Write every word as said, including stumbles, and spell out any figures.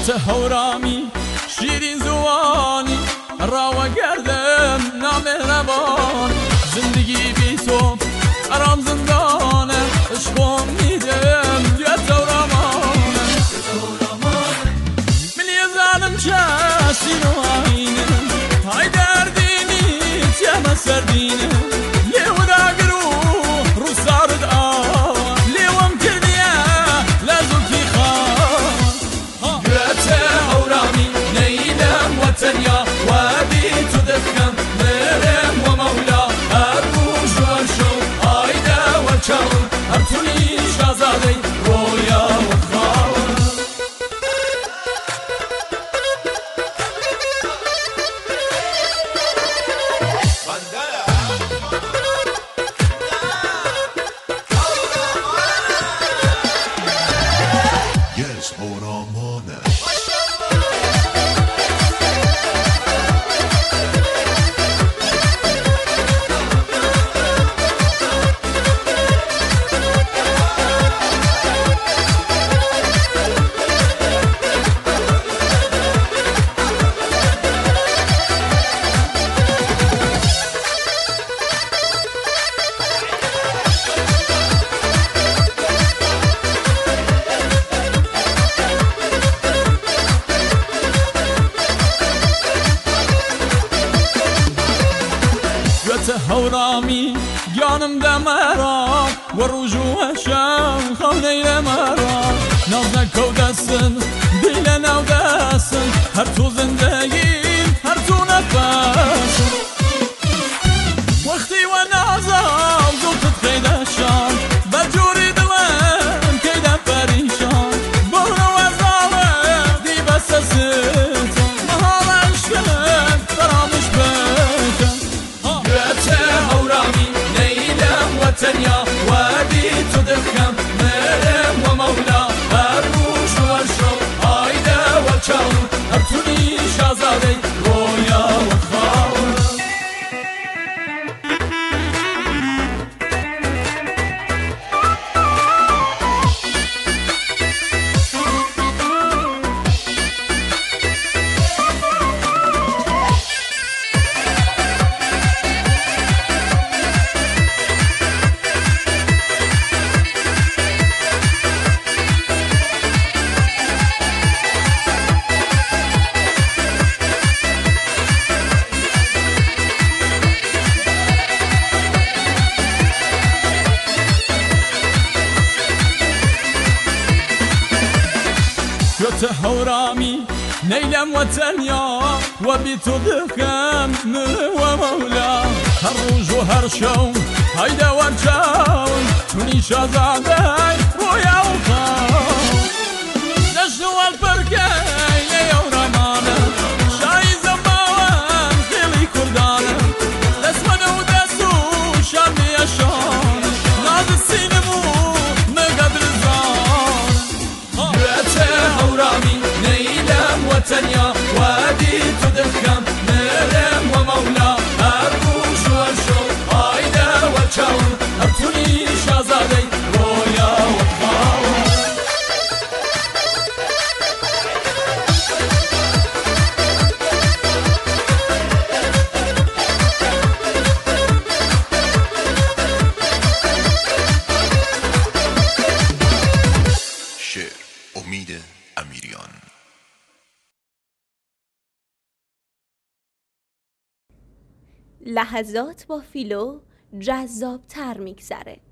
هورامی شیرین زوانی راوه گردم نامهربان زندگی بی تو ارام زندانه عشقم میدم دیت هورامانه من یه ظالم چشین و آینه های دردینی تیمه سردینه لیو داگرو رو سارد آن لیوم کردیه لازم کی خواه دیت هورامی نیلم وطنیا و بی تو دفکم مرم و مولا هر روش و هر شو آیده و چاون هر تونی شازاده رویا و خواه Yes, hold on, more now. هورامی گانم دمارا و رجوع شم خونه مرا ناز نکو دستن دیل نو دستن هر تو زندگی هر تو نفس وقتی و نازم زلطت قیدشان بجوری دلم کیدم پریشان برو و ظالم دی بس ست محال عشقم فراموش بکن هورامی نیلم وطنیا و بی تو دفکم مرم و مولا هر روش و هر شو آیده و چاون هر تونی شازاده رویا و خواه هورامی نیلم وطنیا و بی تو دفکم من و مولا هر روز و هر شو هایده و چاون تونی شازاده رویا و خواه دشت و الپرکه لی هورامانه شای زمان خیلی کردانه دست من و دستو شامی اشان ناز سینمو مقدر زان هورامی نیلم وطنیا و بی تو دفکم مرم و مولا هر روش و هر شو آیده و چاون هر تونی شازاده رویا و خواه شعر امید امیریان. لحظات با فیلو جذاب تر میگذره.